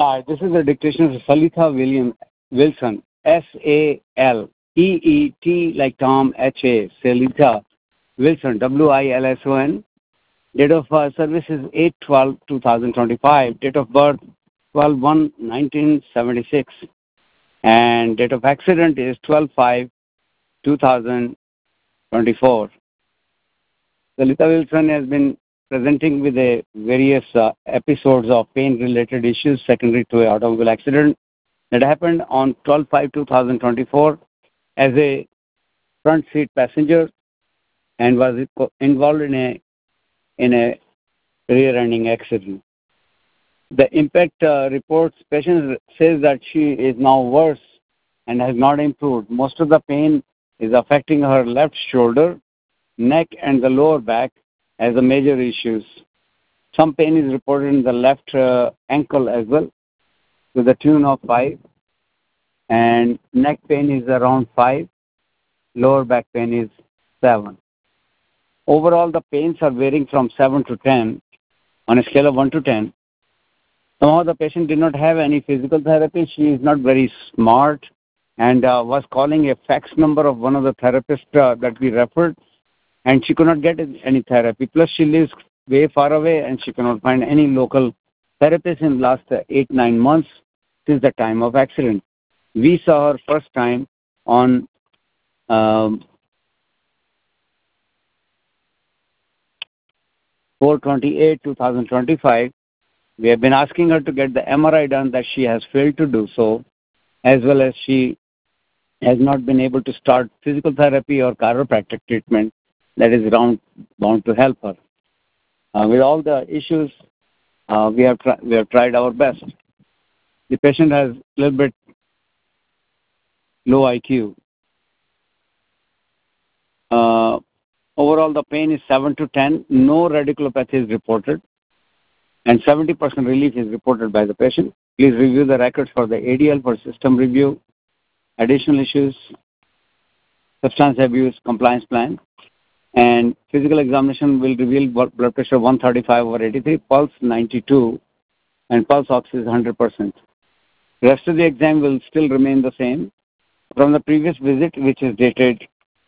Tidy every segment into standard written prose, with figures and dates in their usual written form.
Hi, this is the dictation of Saleeta Wilson, Saleet like Tom, H-A, Saleeta Wilson, Wilson. Date of service is 8/12/2025. Date of birth 12/1/1976. And date of accident is 12/5/2024. Saleeta Wilson has been presenting with various episodes of pain-related issues secondary to an automobile accident that happened on 12/5/2024 as a front seat passenger and was involved in a rear-ending accident. The impact reports patient says that she is now worse and has not improved. Most of the pain is affecting her left shoulder, neck, and the lower back as the major issues. Some pain is reported in the left ankle as well, to the tune of 5, and neck pain is around 5, lower back pain is 7. Overall, the pains are varying from 7 to 10 on a scale of 1 to 10. Somehow the patient did not have any physical therapy. She is not very smart and was calling a fax number of one of the therapists that we referred, and she could not get any therapy. Plus, she lives way far away, and she cannot find any local therapist in the last 8-9 months since the time of accident. We saw her first time on 4/28/2025. We have been asking her to get the MRI done, that she has failed to do so, as well as she has not been able to start physical therapy or chiropractic treatment that is bound to help her. With all the issues, we have tried our best. The patient has a little bit low IQ. Overall, the pain is 7 to 10. No radiculopathy is reported, and 70% relief is reported by the patient. Please review the records for the ADL for system review, additional issues, substance abuse, compliance plan, and physical examination will reveal blood pressure 135/83, pulse 92, and pulse ox is 100%. Rest of the exam will still remain the same from the previous visit, which is dated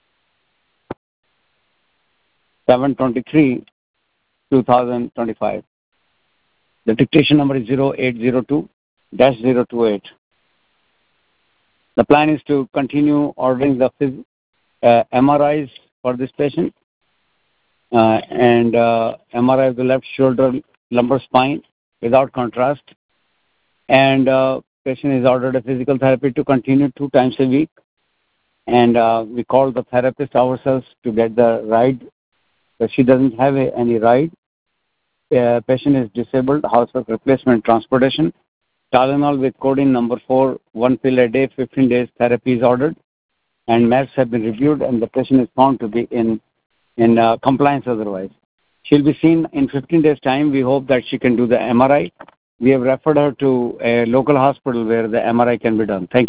7/23/2025. The dictation number is 0802-028. The plan is to continue ordering the MRIs for this patient and MRI of the left shoulder, lumbar spine without contrast. And patient is ordered a physical therapy to continue 2 times a week. And we called the therapist ourselves to get the ride. But she doesn't have any ride. Patient is disabled, housework replacement transportation. Tylenol with codeine number 4, 1 pill a day, 15 days therapy is ordered. And meds have been reviewed, and the patient is found to be in compliance otherwise. She'll be seen in 15 days' time. We hope that she can do the MRI. We have referred her to a local hospital where the MRI can be done. Thank you.